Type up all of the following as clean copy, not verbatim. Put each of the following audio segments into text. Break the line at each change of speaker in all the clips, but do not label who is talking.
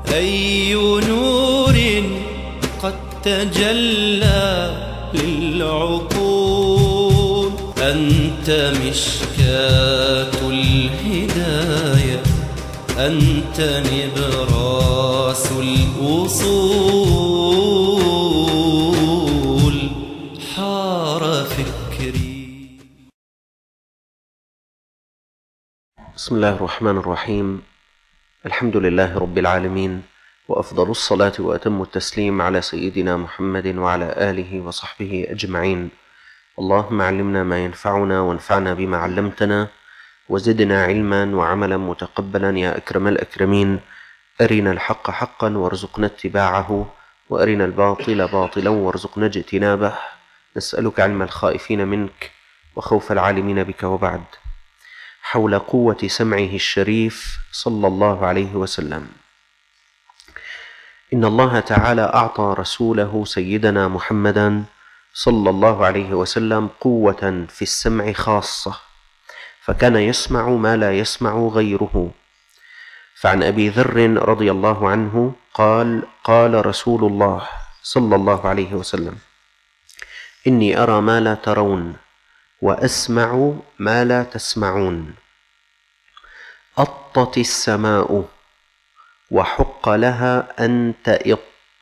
أي نور قد تجلى للعقول، أنت مشكاة الهداية، أنت نبراس الوصول، حار فكري.
بسم الله الرحمن الرحيم. الحمد لله رب العالمين، وأفضل الصلاة وأتم التسليم على سيدنا محمد وعلى آله وصحبه أجمعين. اللهم علمنا ما ينفعنا وانفعنا بما علمتنا، وزدنا علما وعملا متقبلا يا أكرم الأكرمين. أرنا الحق حقا وارزقنا اتباعه، وأرنا الباطل باطلا وارزقنا اجتنابه. نسألك علم الخائفين منك وخوف العالمين بك، وبعد. حول قوة سمعه الشريف صلى الله عليه وسلم. إن الله تعالى أعطى رسوله سيدنا محمدا صلى الله عليه وسلم قوة في السمع خاصة، فكان يسمع ما لا يسمع غيره. فعن أبي ذر رضي الله عنه قال: قال رسول الله صلى الله عليه وسلم: إني أرى ما لا ترون، وأسمع ما لا تسمعون. أطت السماء وحق لها أن تئط.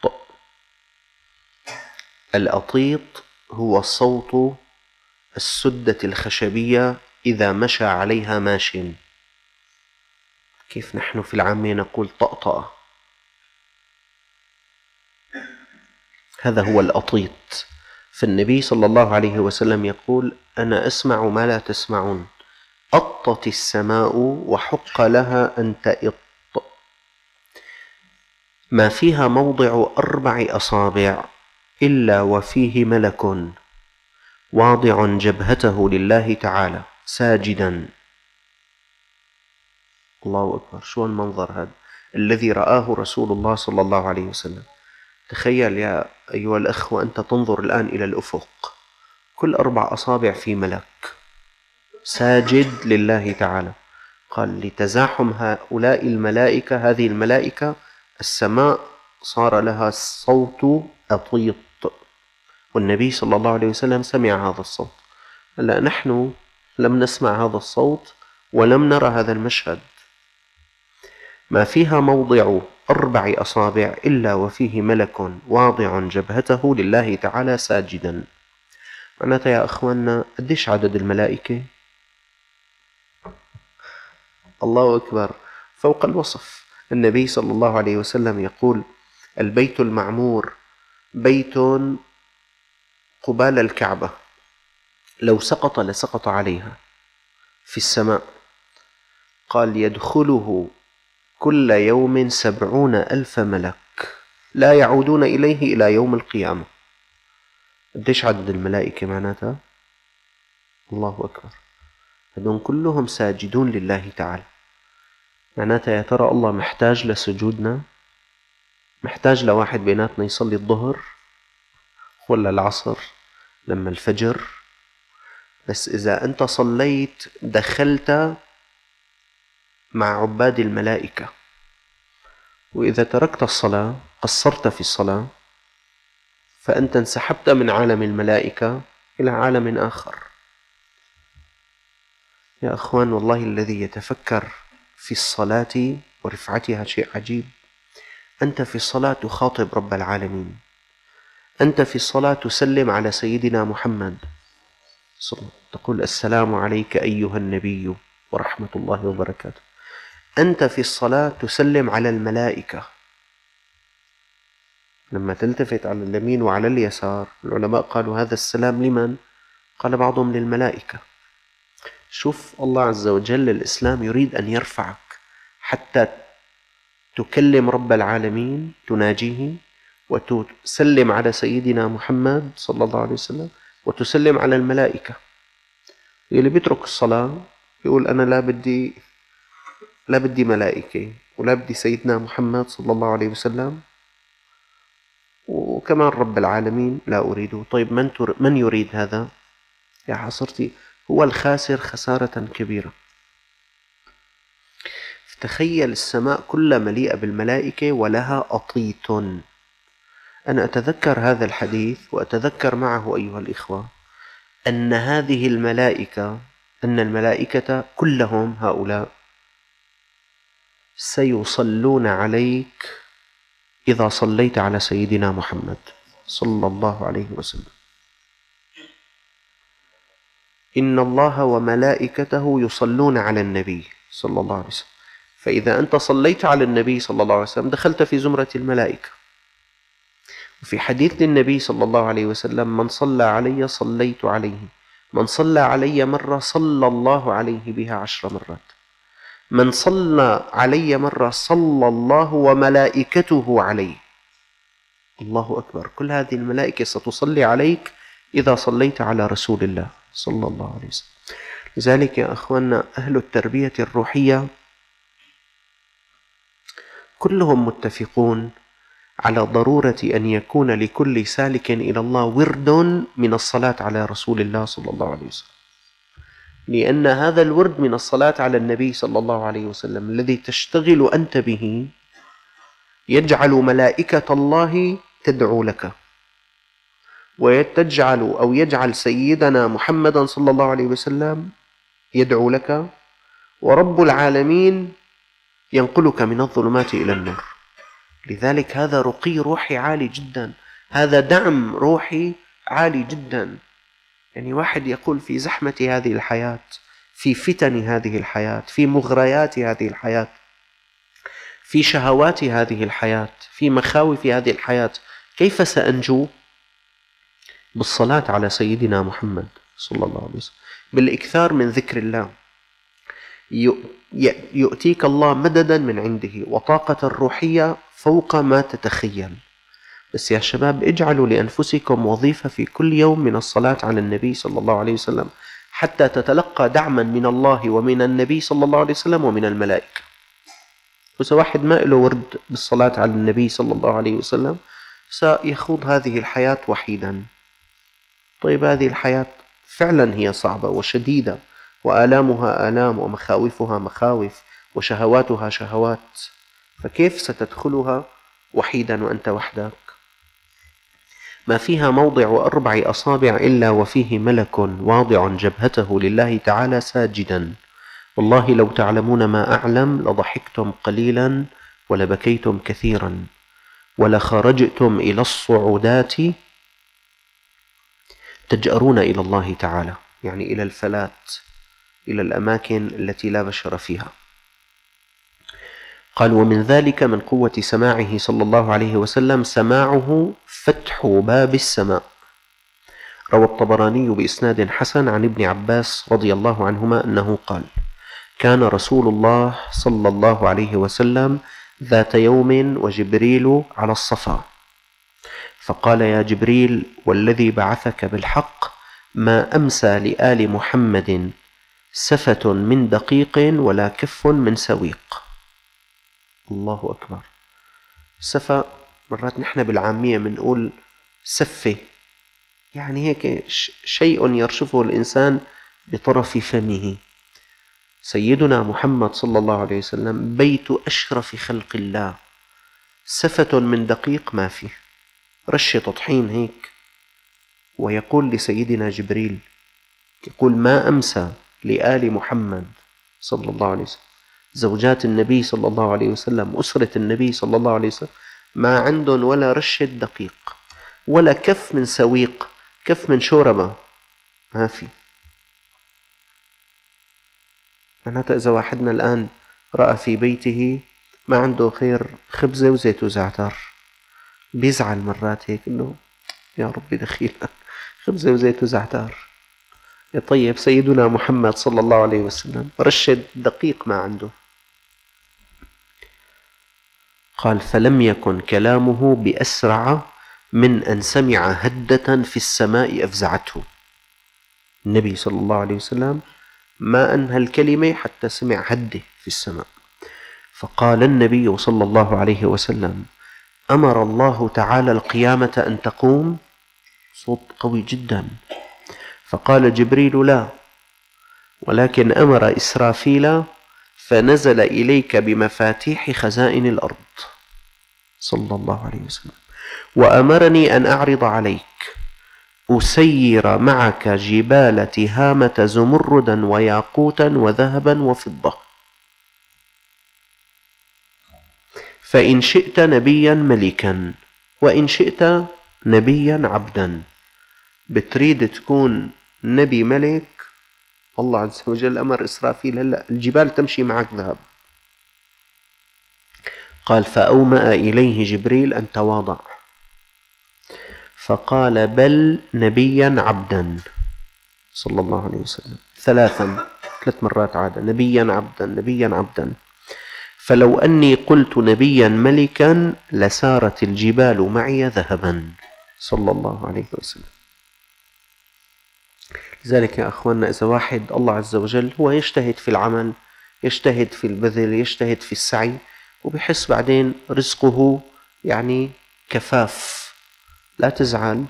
الأطيط هو صوت السدة الخشبية إذا مشى عليها ماش، كيف نحن في العامية نقول طأطأة، هذا هو الأطيط. فالنبي صلى الله عليه وسلم يقول: أنا أسمع ما لا تسمعون. أطت السماء وحق لها أن تئط. ما فيها موضع 4 أصابع إلا وفيه ملك واضع جبهته لله تعالى ساجدا. الله أكبر، شو المنظر هذا الذي رآه رسول الله صلى الله عليه وسلم. تخيل يا أيها الأخ وأنت تنظر الآن إلى الأفق، كل 4 أصابع في ملك ساجد لله تعالى. قال: لتزاحم هؤلاء الملائكة، هذه الملائكة، السماء صار لها صوت أطيط، والنبي صلى الله عليه وسلم سمع هذا الصوت. هلا نحن لم نسمع هذا الصوت ولم نرى هذا المشهد. ما فيها موضع 4 أصابع إلا وفيه ملك واضع جبهته لله تعالى ساجدا. معناتها يا أخواننا قديش عدد الملائكة؟ الله أكبر، فوق الوصف. النبي صلى الله عليه وسلم يقول: البيت المعمور بيت قبال الكعبة، لو سقط لسقط عليها في السماء. قال: يدخله كل يوم 70,000 ملك لا يعودون إليه إلى يوم القيامة. قديش عدد الملائكة معناتها؟ الله أكبر، هذول كلهم ساجدون لله تعالى. معناتها يا ترى الله محتاج لسجودنا؟ محتاج لواحد بيناتنا يصلي الظهر ولا العصر لما الفجر؟ بس إذا أنت صليت دخلت مع عباد الملائكة، وإذا تركت الصلاة قصرت في الصلاة، فأنت انسحبت من عالم الملائكة إلى عالم آخر. يا أخوان، والله الذي يتفكر في الصلاة ورفعتها شيء عجيب. أنت في الصلاة تخاطب رب العالمين، أنت في الصلاة تسلم على سيدنا محمد، تقول: السلام عليك أيها النبي ورحمة الله وبركاته. أنت في الصلاة تسلم على الملائكة. لما تلتفت على اليمين وعلى اليسار، العلماء قالوا: هذا السلام لمن؟ قال بعضهم: للملائكة. شوف الله عز وجل، الإسلام يريد أن يرفعك حتى تكلم رب العالمين، تناجيه، وتسلم على سيدنا محمد صلى الله عليه وسلم، وتسلم على الملائكة. اللي بيترك الصلاة يقول: أنا لا بدي ملائكة ولا بدي سيدنا محمد صلى الله عليه وسلم، وكمان رب العالمين لا أريده. طيب من يريد هذا؟ يا حصرتي، هو الخاسر خسارة كبيرة. تخيل السماء كلها مليئة بالملائكة ولها أطيت. أنا أتذكر هذا الحديث وأتذكر معه أيها الإخوة أن هذه الملائكة كلهم هؤلاء سيصلون عليك إذا صليت على سيدنا محمد صلى الله عليه وسلم. إن الله وملائكته يصلون على النبي صلى الله عليه وسلم، فإذا أنت صليت على النبي صلى الله عليه وسلم دخلت في زمرة الملائكة. وفي حديث للنبي صلى الله عليه وسلم: من صلى علي صليت عليه، من صلى علي مرة صلى الله عليه بها 10 مرات، من صلى علي مرة صلى الله وملائكته عليه. الله أكبر، كل هذه الملائكة ستصلي عليك إذا صليت على رسول الله صلى الله عليه وسلم. لذلك يا أخواننا أهل التربية الروحية كلهم متفقون على ضرورة أن يكون لكل سالك إلى الله ورد من الصلاة على رسول الله صلى الله عليه وسلم، لأن هذا الورد من الصلاة على النبي صلى الله عليه وسلم الذي تشتغل أنت به يجعل ملائكة الله تدعو لك، ويجعل سيدنا محمدا صلى الله عليه وسلم يدعو لك، ورب العالمين ينقلك من الظلمات إلى النور. لذلك هذا رقي روحي عالي جدا، هذا دعم روحي عالي جدا. يعني واحد يقول في زحمة هذه الحياة، في فتن هذه الحياة، في مغريات هذه الحياة، في شهوات هذه الحياة، في مخاوف هذه الحياة، كيف سأنجو؟ بالصلاة على سيدنا محمد صلى الله عليه وسلم، بالإكثار من ذكر الله. يؤتيك الله مددا من عنده وطاقة روحية فوق ما تتخيل. بس يا شباب اجعلوا لأنفسكم وظيفة في كل يوم من الصلاة على النبي صلى الله عليه وسلم حتى تتلقى دعما من الله ومن النبي صلى الله عليه وسلم ومن الملائكة. وإذا واحد ما له ورد بالصلاة على النبي صلى الله عليه وسلم سيخوض هذه الحياة وحيدا. طيب هذه الحياة فعلا هي صعبة وشديدة، وآلامها آلام، ومخاوفها مخاوف، وشهواتها شهوات، فكيف ستدخلها وحيدا وأنت وحدك؟ ما فيها موضع 4 أصابع إلا وفيه ملك واضع جبهته لله تعالى ساجدا. والله لو تعلمون ما أعلم لضحكتم قليلا ولبكيتم كثيرا ولخرجتم إلى الصعودات تجأرون إلى الله تعالى، يعني إلى الفلات، إلى الأماكن التي لا بشر فيها. قال: ومن ذلك من قوة سماعه صلى الله عليه وسلم سماعه فتح باب السماء. روى الطبراني بإسناد حسن عن ابن عباس رضي الله عنهما أنه قال: كان رسول الله صلى الله عليه وسلم ذات يوم وجبريل على الصفا، فقال: يا جبريل والذي بعثك بالحق ما أمسى لآل محمد سفة من دقيق ولا كف من سويق. الله أكبر. سفة مرات نحن بالعامية منقول سفة، يعني هيك شيء يرشفه الإنسان بطرف فمه. سيدنا محمد صلى الله عليه وسلم بيت أشرف خلق الله، سفة من دقيق ما فيه، رشة طحين هيك. ويقول لسيدنا جبريل، يقول: ما أمسى لآل محمد صلى الله عليه وسلم، زوجات النبي صلى الله عليه وسلم، أسرة النبي صلى الله عليه وسلم، ما عندهم ولا رشة دقيق ولا كف من سويق، كف من شوربة ما في. معناتها إذا واحدنا الآن رأى في بيته ما عنده خير خبزة وزيت وزعتر بيزعل مرات هيك إنه يا ربي دخيلك خبزة وزيت وزعتر. يا طيب سيدنا محمد صلى الله عليه وسلم رشة دقيق ما عنده. قال: فلم يكن كلامه بأسرع من أن سمع هدة في السماء أفزعته. النبي صلى الله عليه وسلم ما أنهى الكلمة حتى سمع هدة في السماء. فقال النبي صلى الله عليه وسلم: أمر الله تعالى القيامة أن تقوم. صوت قوي جدا. فقال جبريل: لا، ولكن أمر إسرافيل فنزل إليك بمفاتيح خزائن الأرض صلى الله عليه وسلم، وأمرني أن أعرض عليك أسير معك جبال تهامة زمردا وياقوتا وذهبا وفضة، فإن شئت نبيا ملكا وإن شئت نبيا عبدا. بتريد تكون نبي ملك، الله عز وجل أمر إسرافيل هلأ الجبال تمشي معك ذهب. قال فأومأ إليه جبريل أن تواضع، فقال بل نبيا عبدا صلى الله عليه وسلم 3 مرات عاد نبيا عبدا نبيا عبدا، فلو أني قلت نبيا ملكا لسارت الجبال معي ذهبا صلى الله عليه وسلم. لذلك يا أخواننا، إذا واحد الله عز وجل هو يجتهد في العمل، يجتهد في البذل، يجتهد في السعي، وبحس بعدين رزقه يعني كفاف، لا تزعل،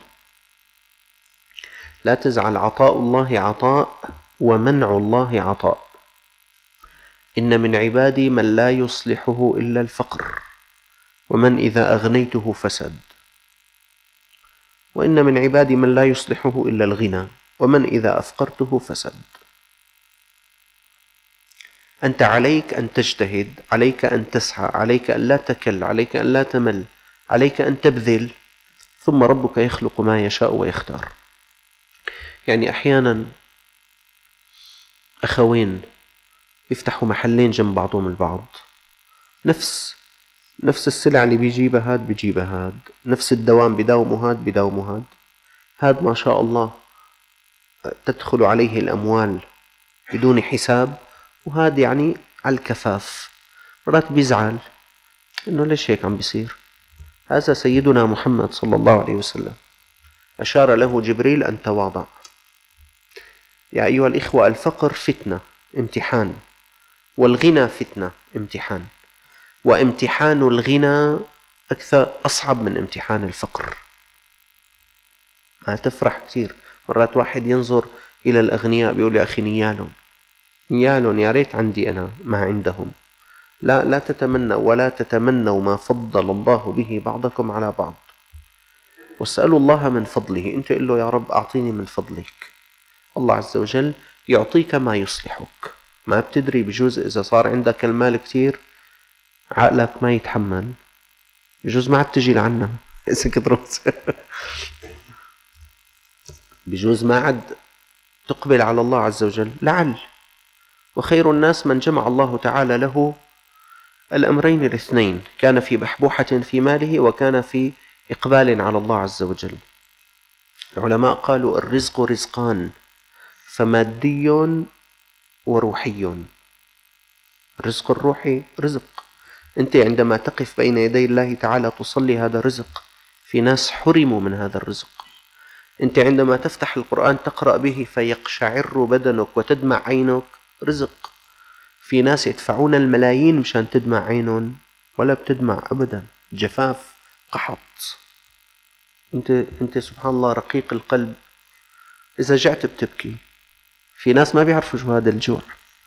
لا تزعل. عطاء الله عطاء ومنع الله عطاء. إن من عبادي من لا يصلحه إلا الفقر، ومن إذا أغنيته فسد، وإن من عبادي من لا يصلحه إلا الغنى، ومن إذا أفقرته فسد. أنت عليك أن تجتهد، عليك أن تسعى، عليك أن لا تكل، عليك أن لا تمل، عليك أن تبذل، ثم ربك يخلق ما يشاء ويختار. يعني أحيانا أخوين يفتحوا محلين جنب بعضهم البعض، نفس السلع اللي بيجيبها هاد بيجيبها هاد، نفس الدوام بداومه هاد بداومه هاد، هاد ما شاء الله تدخل عليه الأموال بدون حساب، وهذا يعني على الكفاف. مرات بيزعل إنه ليش هيك عم بيصير. هذا سيدنا محمد صلى الله عليه وسلم أشار له جبريل أن تواضع. يا أيها الإخوة، الفقر فتنة امتحان، والغنى فتنة امتحان، وامتحان الغنى أصعب من امتحان الفقر. هتفرح كثير. مرات واحد ينظر إلى الأغنياء بيقول يا أخي نيالهم يا ريت عندي أنا ما عندهم. لا تتمنوا ولا تتمنوا ما فضل الله به بعضكم على بعض، واسألوا الله من فضله. أنت قل له يا رب أعطيني من فضلك، الله عز وجل يعطيك ما يصلحك. ما بتدري، بجوز إذا صار عندك المال كتير عقلك ما يتحمل، بجوز ما عاد تجي لعنا إذا كترت بجوز ما عاد تقبل على الله عز وجل. لعل وخير الناس من جمع الله تعالى له الأمرين الاثنين، كان في بحبوحة في ماله وكان في إقبال على الله عز وجل. العلماء قالوا الرزق رزقان، فمادي وروحي. الرزق الروحي رزق، أنت عندما تقف بين يدي الله تعالى تصلي، هذا رزق. في ناس حرموا من هذا الرزق. أنت عندما تفتح القرآن تقرأ به فيقشعر بدنك وتدمع عينك، رزق. في ناس يدفعون الملايين مشان تدمع عينهم ولا بتدمع أبدا، جفاف، قحط. أنت سبحان الله رقيق القلب، إذا جعت بتبكي. في ناس ما بيعرفوا شو هذا الجوع.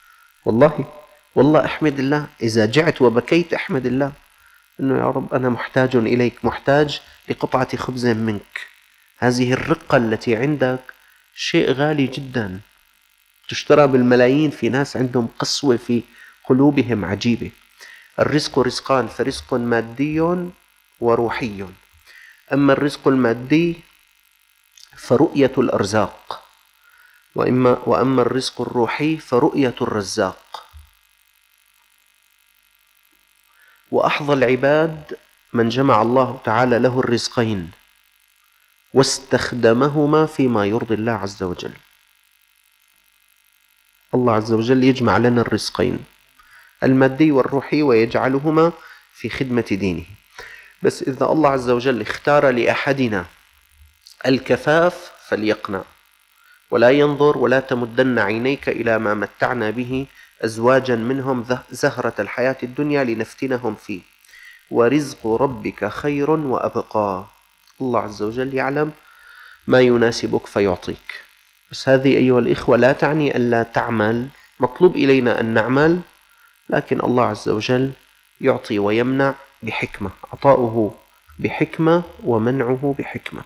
والله أحمد الله، إذا جعت وبكيت أحمد الله إنه يا رب أنا محتاج إليك، محتاج لقطعة خبز منك. هذه الرقة التي عندك شيء غالي جدا، تشترى بالملايين. في ناس عندهم قسوة في قلوبهم عجيبة. الرزق رزقان، فرزق مادي وروحي. أما الرزق المادي فرؤية الأرزاق، وأما الرزق الروحي فرؤية الرزاق. وأحظى العباد من جمع الله تعالى له الرزقين واستخدمهما فيما يرضي الله عز وجل. الله عز وجل يجمع لنا الرزقين المادي والروحي ويجعلهما في خدمة دينه. بس إذا الله عز وجل اختار لأحدنا الكفاف فليقنع، ولا ينظر ولا تمدن عينيك إلى ما متعنا به أزواجا منهم زهرة الحياة الدنيا لنفتنهم فيه، ورزق ربك خير وأبقى. الله عز وجل يعلم ما يناسبك فيعطيك. بس هذه أيها الإخوة لا تعني أن لا تعمل. مطلوب إلينا أن نعمل، لكن الله عز وجل يعطي ويمنع بحكمة، عطاؤه بحكمة ومنعه بحكمة.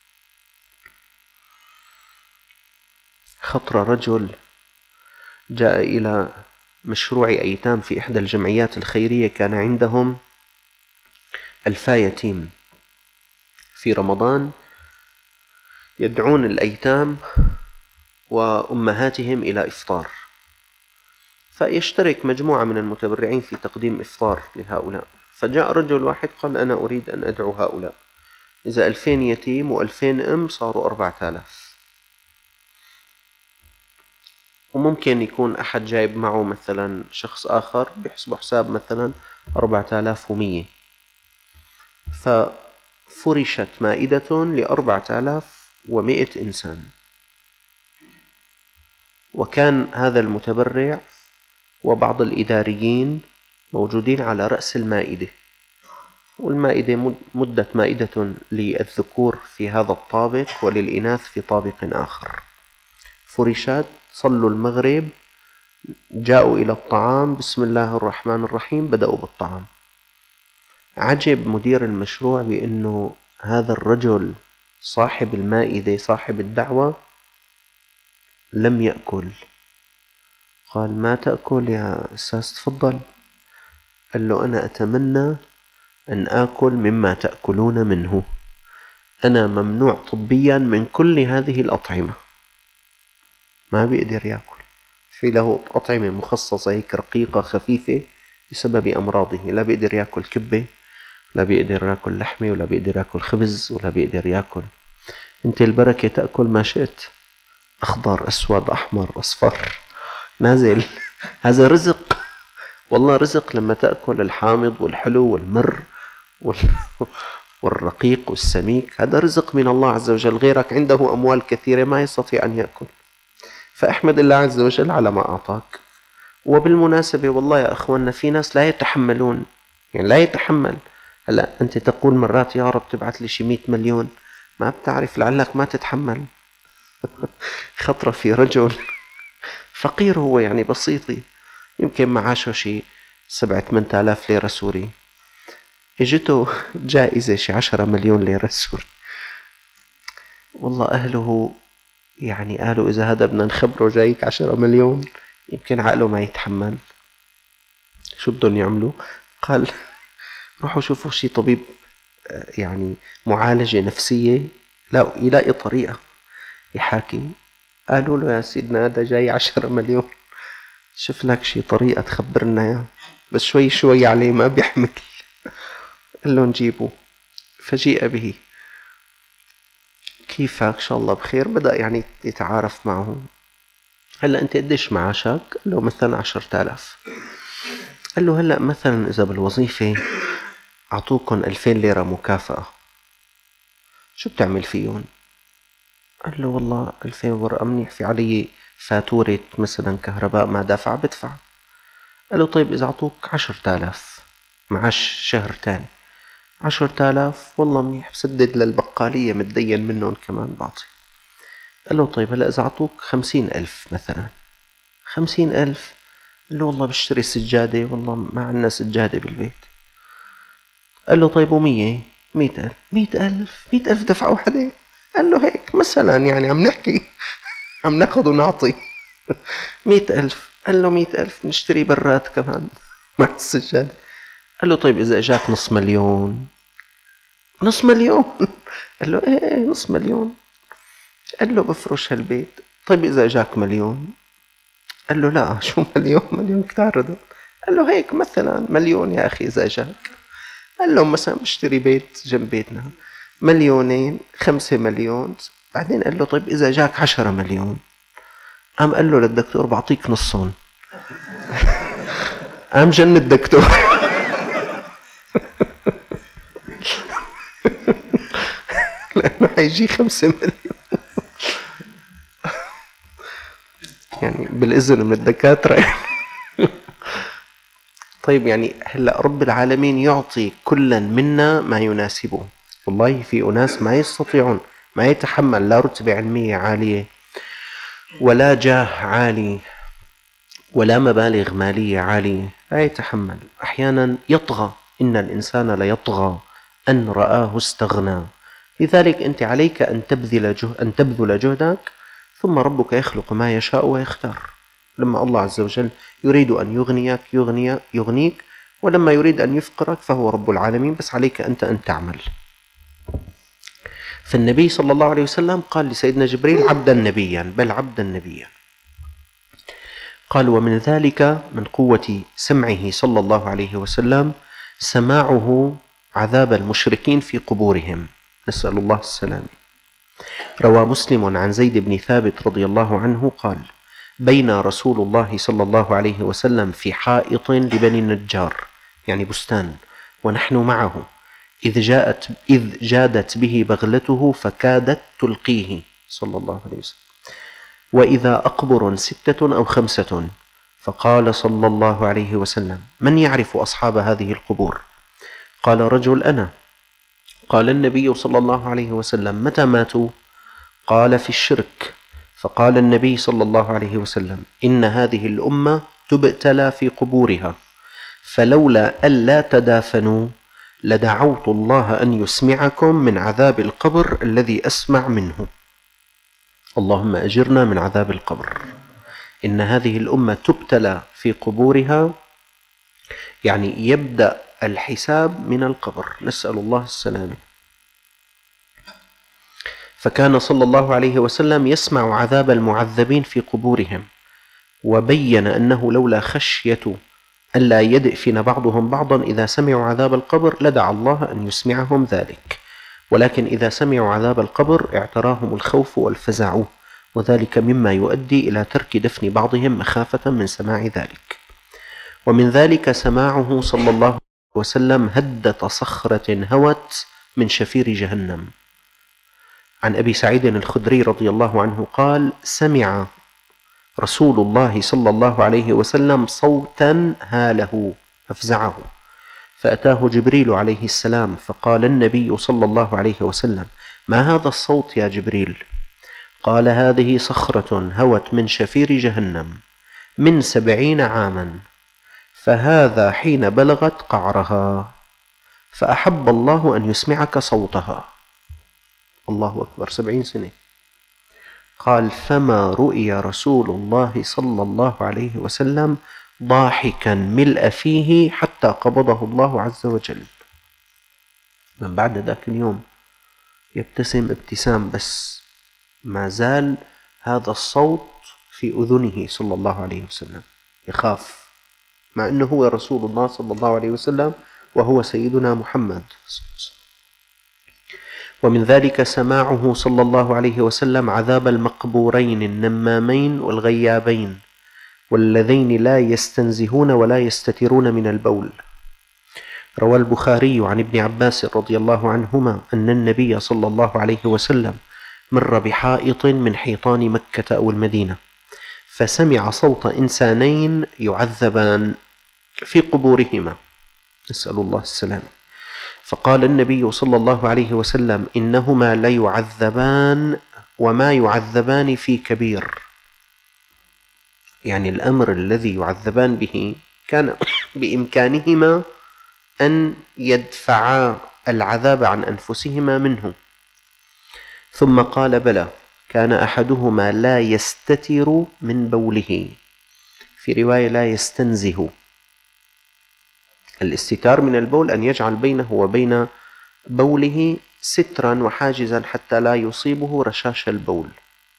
خطر رجل جاء إلى مشروع أيتام في إحدى الجمعيات الخيرية، كان عندهم 1000 يتيم. في رمضان يدعون الأيتام وأمهاتهم إلى إفطار، فيشترك مجموعة من المتبرعين في تقديم إفطار لهؤلاء. فجاء رجل واحد قال أنا أريد أن أدعو هؤلاء، إذا 2000 يتيم و2000 أم صاروا 4000. وممكن يكون أحد جايب معه مثلا شخص آخر بيحسبوا حساب مثلا 4100. ففرشت مائدة ل4100 إنسان، وكان هذا المتبرع وبعض الإداريين موجودين على رأس المائدة، والمائدة مدة مائدة للذكور في هذا الطابق وللإناث في طابق آخر. فرشات، صلوا المغرب، جاءوا إلى الطعام، بسم الله الرحمن الرحيم، بدأوا بالطعام. عجب مدير المشروع بأنه هذا الرجل صاحب المائدة صاحب الدعوة لم يأكل. قال ما تأكل يا أستاذ؟ تفضل. قال له أنا أتمنى أن آكل مما تأكلون منه، أنا ممنوع طبيا من كل هذه الأطعمة. ما بيقدر يأكل، في له أطعمة مخصصة هيك رقيقة خفيفة بسبب أمراضه، لا بيقدر يأكل كبة، لا بيقدر يأكل لحمة، ولا بيقدر يأكل خبز، ولا بيقدر يأكل. أنت البركة تأكل ما شئت، أخضر أسود أحمر أصفر نازل. هذا رزق والله، رزق لما تأكل الحامض والحلو والمر والرقيق والسميك، هذا رزق من الله عز وجل. غيرك عنده أموال كثيرة ما يستطيع أن يأكل، فأحمد الله عز وجل على ما أعطاك. وبالمناسبة والله يا أخواننا في ناس لا يتحملون، يعني لا يتحمل. هلأ أنت تقول مرات يا رب تبعث لي شي 100 مليون، ما بتعرف لعلك ما تتحمل. خطرة في رجل فقير هو، يعني بسيطي، يمكن معاشه شي 7-8 آلاف ليرة سوري، اجته جائزة شي 10 مليون ليرة سوري. والله أهله يعني قالوا إذا هذا بدنا نخبره جايك 10 مليون يمكن عقله ما يتحمل. شو بدهم يعملوا؟ قال روحوا شوفوا شي طبيب يعني معالجة نفسية، لا يلاقي طريقة يحاكي. قالوا له يا سيدنا هذا جاي 10 مليون، شوف لك شي طريقة تخبرنا يا، بس شوي شوي عليه ما بيحمل. قال له نجيبه، فجيء به. كيفك؟ إن شاء الله بخير. بدأ يعني يتعارف معه. هلأ أنت قديش معاشك؟ قال له مثلا 10,000. قال له هلأ مثلا إذا بالوظيفة أعطوكم 2000 ليرة مكافأة، شو بتعمل فيهم؟ قال له والله 2000 ورقة منيح، في علي فاتورة مثلا كهرباء ما دافع بدفع. قال له طيب إذا أعطوك 10,000 معاش شهر تاني، 10,000 والله منيح، بسدد للبقالية متدين منهم كمان بعطي. قال له طيب هلأ إذا أعطوك 50,000 مثلا، 50,000. قال له والله بشتري سجادة، والله ما عندنا سجادة بالبيت. قال له طيب و100؟ 100,000. 100,000 دفعة واحدة؟ قال له هيك مثلا يعني عم نحكي، عم ناخذ ونعطي. 100,000. قال له 100,000 نشتري برات كمان مع السجادة. قال له طيب إذا إجاك 500,000؟ 500,000؟ قال له إيه 500,000. قال له بفرش هالبيت. طيب إذا إجاك 1,000,000؟ قال له لا شو 1,000,000 كتار هدول. قال له هيك مثلا 1,000,000 يا أخي إذا إجاك. قال له مثلا بشتري بيت جنب بيتنا، 2,000,000 5 مليون. بعدين قال له طيب إذا جاك 10 مليون؟ قام قال له للدكتور بعطيك نصهم. قام جن الدكتور. لأنه حيجي 5 مليون يعني بالإذن من الدكاترة. طيب يعني هلأ رب العالمين يعطي كلا منا ما يناسبه. والله في أناس ما يستطيعون، ما يتحمل لا رتبة علمية عالية ولا جاه عالي ولا مبالغ مالية عالية، لا يتحمل. أحيانا يطغى، إن الإنسان ليطغى أن رآه استغنى. لذلك أنت عليك أن تبذل جهدك، ثم ربك يخلق ما يشاء ويختار. لما الله عز وجل يريد أن يغنيك يغنيك، ولما يريد أن يفقرك فهو رب العالمين، بس عليك أنت أن تعمل. فالنبي صلى الله عليه وسلم قال لسيدنا جبريل: عبدا نبيا، بل عبدا نبيا. قال: ومن ذلك، من قوة سمعه صلى الله عليه وسلم، سماعه عذاب المشركين في قبورهم، نسأل الله السلامة. روى مسلم عن زيد بن ثابت رضي الله عنه قال: بين رسول الله صلى الله عليه وسلم في حائط لبني النجار، يعني بستان، ونحن معه، إذ جادت به بغلته فكادت تلقيه صلى الله عليه وسلم، وإذا أقبر 6 أو 5. فقال صلى الله عليه وسلم: من يعرف أصحاب هذه القبور؟ قال رجل: أنا. قال النبي صلى الله عليه وسلم: متى ماتوا؟ قال: في الشرك. فقال النبي صلى الله عليه وسلم: إن هذه الأمة تبتلى في قبورها، فلولا ألا تدافنوا لدعوت الله أن يسمعكم من عذاب القبر الذي أسمع منه. اللهم أجرنا من عذاب القبر. إن هذه الأمة تبتلى في قبورها، يعني يبدأ الحساب من القبر، نسأل الله السلامة. فكان صلى الله عليه وسلم يسمع عذاب المعذبين في قبورهم، وبين أنه لولا خشية ألا يدفن بعضهم بعضا إذا سمعوا عذاب القبر لدعا الله أن يسمعهم ذلك، ولكن إذا سمعوا عذاب القبر اعتراهم الخوف والفزع، وذلك مما يؤدي إلى ترك دفن بعضهم مخافة من سماع ذلك. ومن ذلك سماعه صلى الله عليه وسلم هدة صخرة هوت من شفير جهنم. عن أبي سعيد الخدري رضي الله عنه قال: سمع رسول الله صلى الله عليه وسلم صوتا هاله فافزعه، فأتاه جبريل عليه السلام فقال النبي صلى الله عليه وسلم: ما هذا الصوت يا جبريل؟ قال: هذه صخرة هوت من شفير جهنم من 70 عاما، فهذا حين بلغت قعرها، فأحب الله أن يسمعك صوتها. الله أكبر، 70 سنة. قال: فما رؤي رسول الله صلى الله عليه وسلم ضاحكا ملء فيه حتى قبضه الله عز وجل. من بعد ذاك اليوم يبتسم ابتسام، بس ما زال هذا الصوت في أذنه صلى الله عليه وسلم، يخاف، مع أنه هو رسول الله صلى الله عليه وسلم وهو سيدنا محمد. ومن ذلك سماعه صلى الله عليه وسلم عذاب المقبورين النمامين والغيابين، واللذين لا يستنزهون ولا يستترون من البول. روى البخاري عن ابن عباس رضي الله عنهما أن النبي صلى الله عليه وسلم مر بحائط من حيطان مكة أو المدينة، فسمع صوت إنسانين يعذبان في قبورهما، نسأل الله السلامة. فقال النبي صلى الله عليه وسلم: إنهما ليعذبان وما يعذبان في كبير. يعني الأمر الذي يعذبان به كان بإمكانهما أن يدفعا العذاب عن أنفسهما منه. ثم قال: بلى، كان أحدهما لا يستتر من بوله، في رواية لا يستنزه. الاستتار من البول أن يجعل بينه وبين بوله سترا وحاجزا حتى لا يصيبه رشاش البول.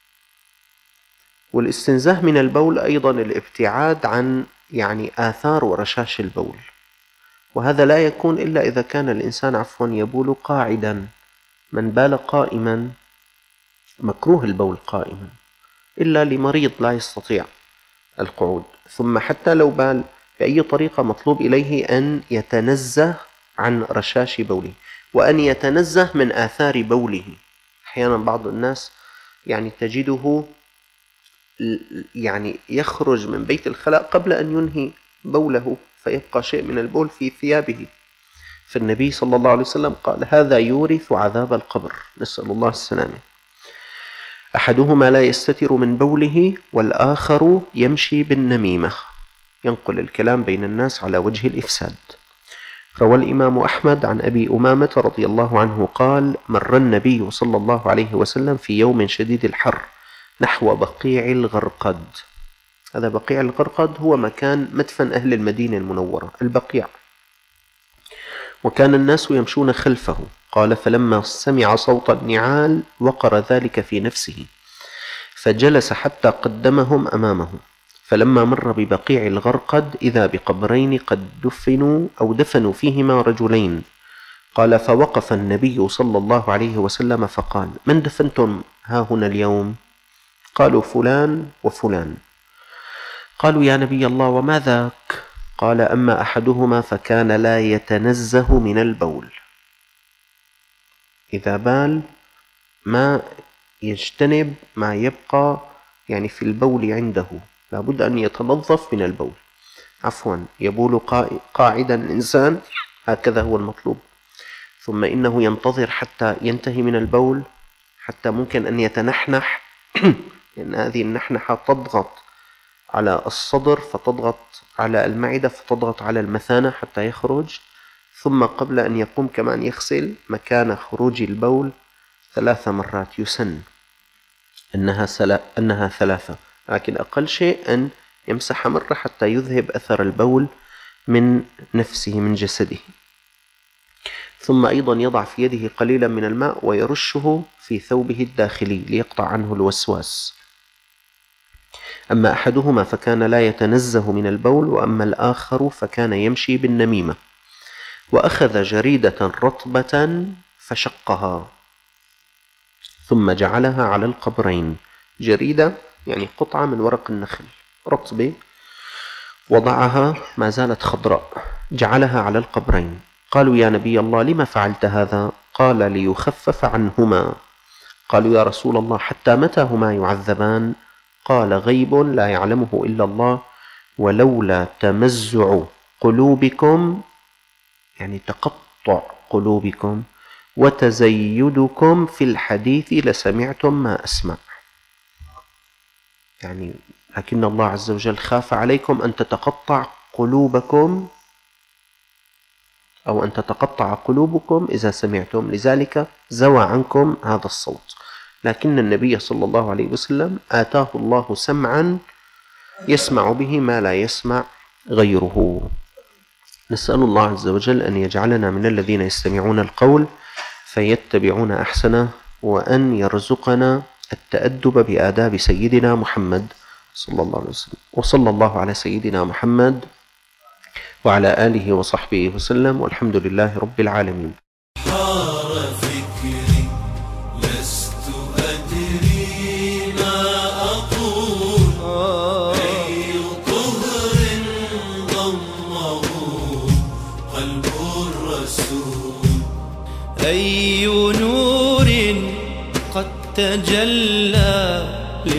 والاستنزاه من البول أيضا الابتعاد عن آثار ورشاش البول، وهذا لا يكون إلا إذا كان الإنسان يبول قاعدا. من بال قائما مكروه البول قائما، إلا لمريض لا يستطيع القعود. ثم حتى لو بال بأي طريقة مطلوب إليه أن يتنزه عن رشاش بوله، وأن يتنزه من آثار بوله. أحيانا بعض الناس تجده يخرج من بيت الخلاء قبل أن ينهي بوله، فيبقى شيء من البول في ثيابه. فالنبي صلى الله عليه وسلم قال: هذا يورث عذاب القبر، نسأل الله السلامة. أحدهما لا يستتر من بوله، والآخر يمشي بالنميمة. ينقل الكلام بين الناس على وجه الإفساد. روى الإمام أحمد عن أبي أمامة رضي الله عنه قال: مر النبي صلى الله عليه وسلم في يوم شديد الحر نحو بقيع الغرقد. هذا بقيع الغرقد هو مكان مدفن أهل المدينة المنورة، البقيع. وكان الناس يمشون خلفه. قال: فلما سمع صوت النعال وقر ذلك في نفسه، فجلس حتى قدمهم أمامه. فلما مر ببقيع الغرقد إذا بقبرين قد دفنوا فيهما رجلين. قال: فوقف النبي صلى الله عليه وسلم فقال: من دفنتم ها هنا اليوم؟ قالوا: فلان وفلان. قالوا: يا نبي الله وما ذاك؟ قال: أما أحدهما فكان لا يتنزه من البول، إذا بال ما يجتنب ما يبقى يعني في البول عنده، لابد أن يتنظف من البول. عفوا، يبول قاعدا الإنسان، هكذا هو المطلوب، ثم إنه ينتظر حتى ينتهي من البول، حتى ممكن أن يتنحنح لأن هذه النحنحة تضغط على الصدر فتضغط على المعدة فتضغط على المثانة حتى يخرج. ثم قبل أن يقوم كمان يغسل مكان خروج البول 3 مرات، يسن أنها 3، لكن أقل شيء أن يمسح مرة حتى يذهب أثر البول من نفسه من جسده. ثم أيضا يضع في يده قليلا من الماء ويرشه في ثوبه الداخلي ليقطع عنه الوسواس. أما أحدهما فكان لا يتنزه من البول، وأما الآخر فكان يمشي بالنميمة. وأخذ جريدة رطبة فشقها ثم جعلها على القبرين. جريدة يعني قطعة من ورق النخل رطبة، وضعها ما زالت خضراء، جعلها على القبرين. قالوا: يا نبي الله لما فعلت هذا؟ قال: ليخفف عنهما. قالوا: يا رسول الله حتى متى هما يعذبان؟ قال: غيب لا يعلمه إلا الله، ولولا تمزع قلوبكم يعني تقطع قلوبكم وتزيدكم في الحديث لسمعتم ما أسمع. يعني لكن الله عز وجل خاف عليكم أن تتقطع قلوبكم أو أن تتقطع قلوبكم إذا سمعتم، لذلك زوى عنكم هذا الصوت. لكن النبي صلى الله عليه وسلم آتاه الله سمعا يسمع به ما لا يسمع غيره. نسأل الله عز وجل أن يجعلنا من الذين يستمعون القول فيتبعون أحسنه، وأن يرزقنا التأدب بآداب سيدنا محمد صلى الله عليه وسلم. وصلى الله على سيدنا محمد وعلى آله وصحبه وسلم، والحمد لله رب العالمين.
حار فكري لست أدري ما أقول، أي طهر ضمه قلب الرسول، أي نور قد تجلى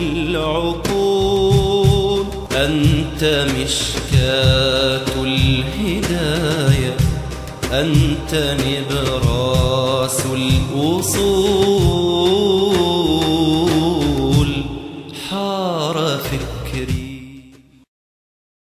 للعقول، أنت مشكاة الهداية، أنت نبراس الوصول.